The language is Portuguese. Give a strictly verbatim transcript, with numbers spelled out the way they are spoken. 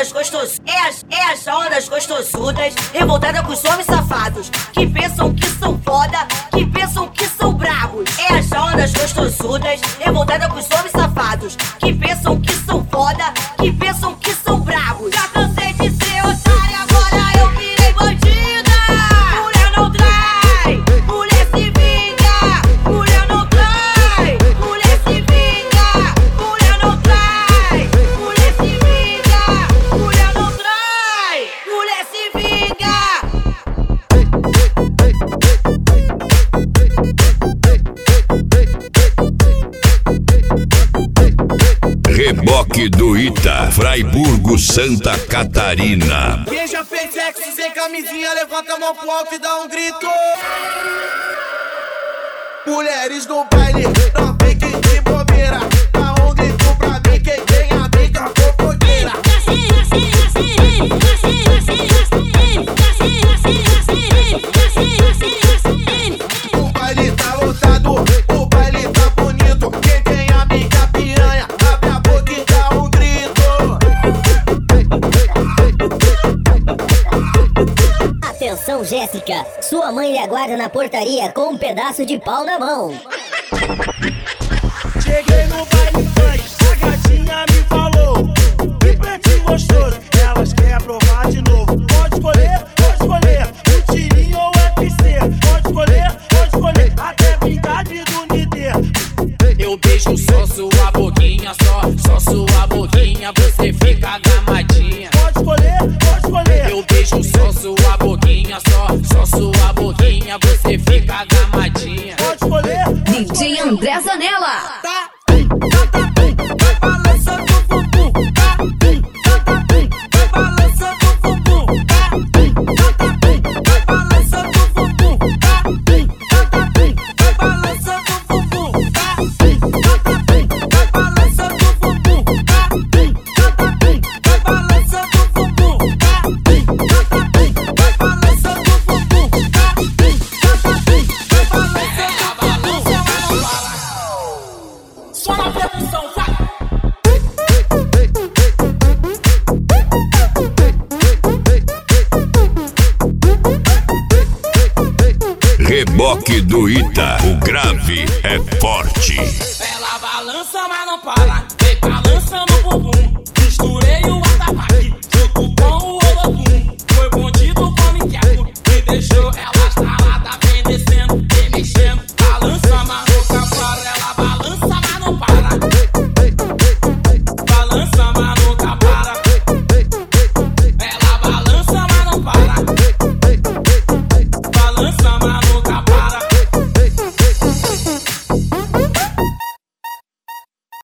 das gostos... É as, é as ondas gostosudas, revoltada com os homens safados, que pensam que são foda, que pensam que são bravos. É as ondas gostosudas, revoltada com os homens safados, que pensam que são foda, que pensam que são bravos. Já cansei de ser otária, agora eu virei bandida. Mulher não trai, mulher se vinga. Mulher não trai, mulher se vinga. Mulher não trai, mulher se vinga. Mulher não trai, mulher se vinga. Reboque do Ita, Fraiburgo, Santa Catarina. Quem já fez sexo sem camisinha, levanta a mão pro alto e dá um grito. Mulheres no baile, não fiquem de bobeira. Dá um grito pra mim, quem tem a briga fofoqueira. O baile tá lotado, o baile tá bonito. Quem tem amiga piranha, abre a boca e dá um grito. Atenção, Jéssica, sua mãe lhe aguarda na portaria com um pedaço de pau na mão. Cheguei no baile funk, a gatinha me falou: que pretinho gostoso, elas querem provar de novo. Pode escolher, pode escolher, o tirinho ou o U F C. Pode escolher, pode escolher, até brincadeira do Nidê. Eu beijo só sua boquinha, só, só sua boquinha, você fica gamadinha. Pode escolher, pode escolher. Eu beijo só sua boquinha, só, só sua boquinha, você fica gamadinha. Pode escolher, D J André Zanella. tá, tá, tá, vai balançando o bumbum, tá, tá, tá, vai balançando o bumbum, tá, tá, tá, vai balançando o bumbum, tá, tá, tá, vai balançando o bumbum, tá, tá, tá, vai balançando o bumbum, tá, tá, tá, vai balançando o bumbum, tá, tá, tá, vai balançando o bumbum, tá, tá, tá, vai balançando o bumbum. Só na percussão, vai! Reboque do Ita, o grave é forte.